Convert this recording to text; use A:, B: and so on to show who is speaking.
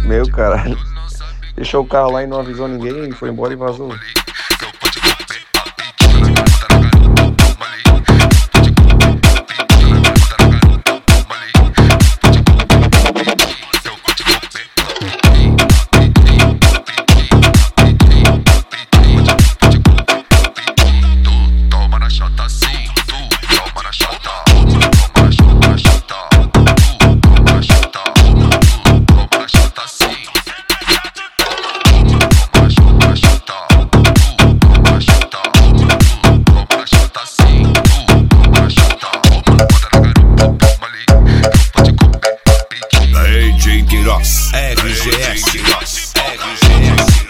A: Meu caralho. Deixou o carro lá e não avisou ninguém, foi embora e vazou.
B: RGS